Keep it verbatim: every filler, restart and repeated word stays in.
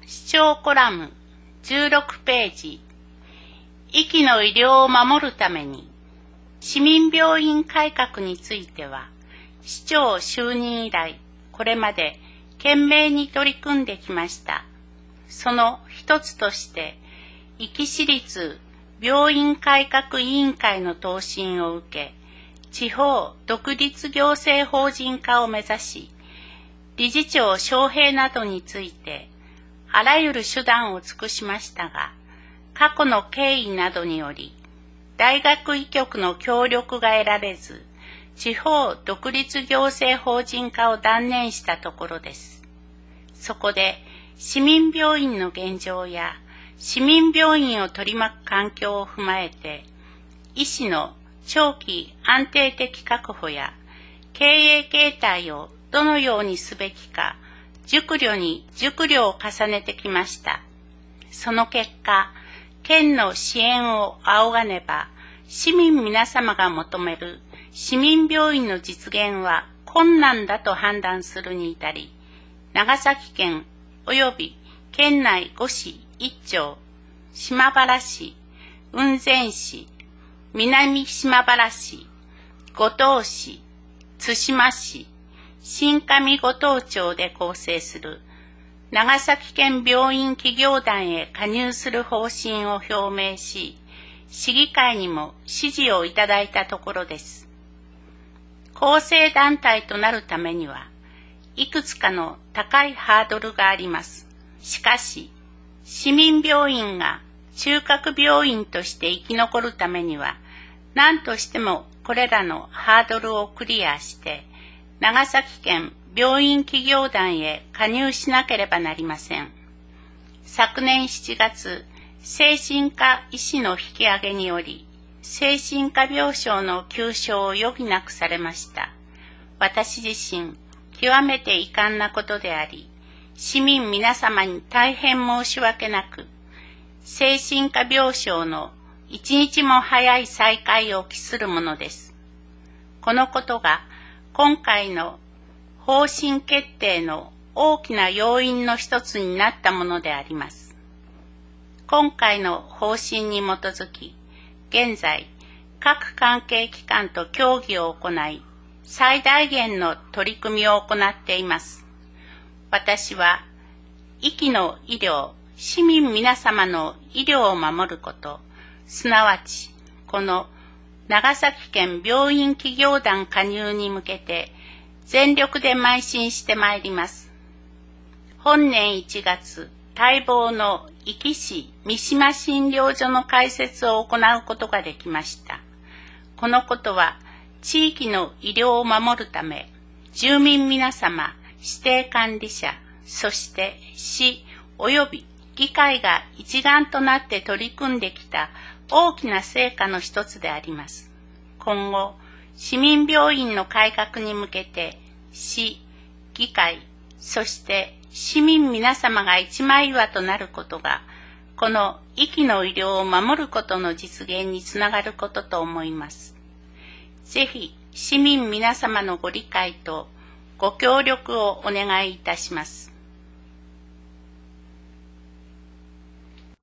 視聴コラムじゅうろくページ、医師の医療を守るために、市民病院改革については、市長就任以来、これまで懸命に取り組んできました。その一つとして、壱岐市立病院改革委員会の答申を受け、地方独立行政法人化を目指し、理事長招聘などについて、あらゆる手段を尽くしましたが、過去の経緯などにより、大学医局の協力が得られず、地方独立行政法人化を断念したところです。そこで、市民病院の現状や、市民病院を取り巻く環境を踏まえて、医師の長期安定的確保や、経営形態をどのようにすべきか、熟慮に熟慮を重ねてきました。その結果、県の支援を仰がねば、市民皆様が求める市民病院の実現は困難だと判断するに至り、長崎県及び県内ご市いっ町、島原市、雲仙市、南島原市、五島市、対馬市、新上五島町で構成する長崎県病院企業団へ加入する方針を表明し、市議会にも支持をいただいたところです。構成団体となるためには、いくつかの高いハードルがあります。しかし、市民病院が中核病院として生き残るためには、何としてもこれらのハードルをクリアして、長崎県病院企業団へ加入しなければなりません。昨年しちがつ、精神科医師の引き上げにより、精神科病床の休床を余儀なくされました。私自身、極めて遺憾なことであり、市民皆様に大変申し訳なく、精神科病床の一日も早い再開を期するものです。このことが、今回の方針決定の大きな要因の一つになったものであります。今回の方針に基づき、現在、各関係機関と協議を行い、最大限の取り組みを行っています。私は、医師の医療、市民皆様の医療を守ること、すなわち、この長崎県病院企業団加入に向けて全力で邁進してまいります。本年いちがつ、待望の壱岐市三島診療所の開設を行うことができました。このことは地域の医療を守るため、住民皆様、指定管理者、そして市及び議会が一丸となって取り組んできた大きな成果の一つであります。今後、市民病院の改革に向けて、市、議会、そして市民皆様が一枚岩となることが、この医師の医療を守ることの実現につながることと思います。ぜひ、市民皆様のご理解とご協力をお願いいたします。